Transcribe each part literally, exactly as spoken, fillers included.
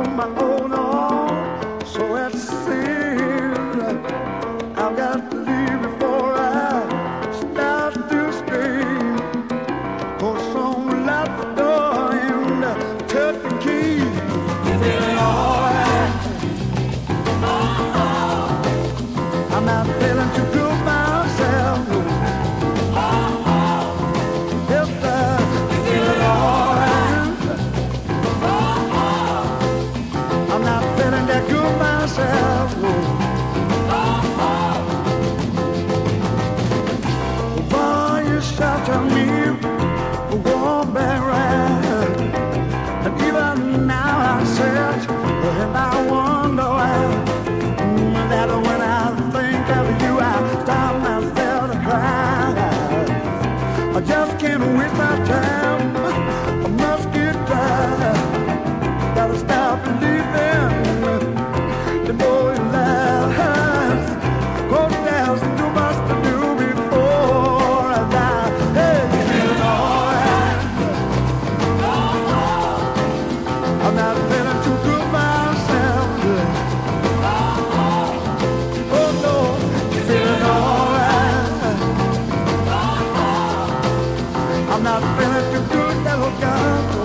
on my own, oh, so it seems I've got to leave before I start to scream. Cause someone locked the door and took the key. Feeling alright. I'm not feeling too good myself. Yes, I'm feeling alright. I'm not feeling that good myself. Boy, you shelter me for one back ride. And even now I search and I wonder why. That when I think of you, I stop myself to cry. I just can't waste my time. I must get by. Gotta stop believing the boy lies. Cause there's too much to do before I die. Hey, feeling alright. I'm not feeling too good myself. I'm not feeling too good, little girl.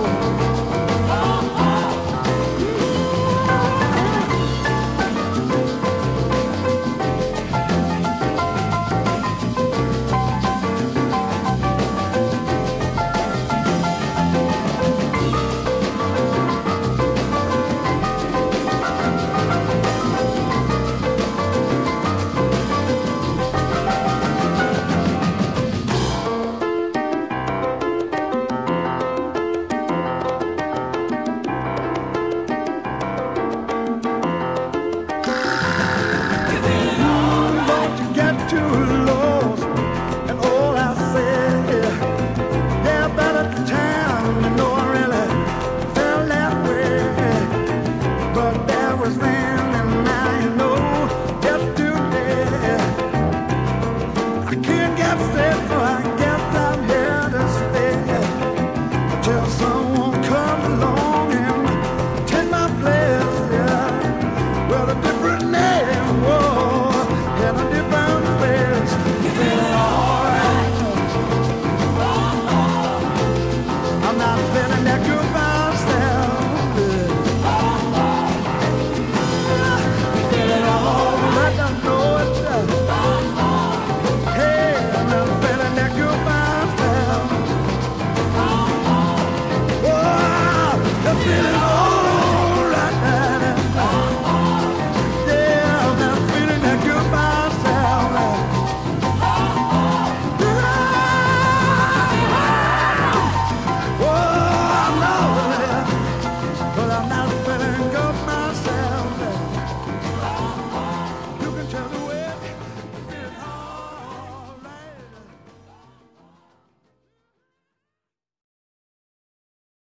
Feeling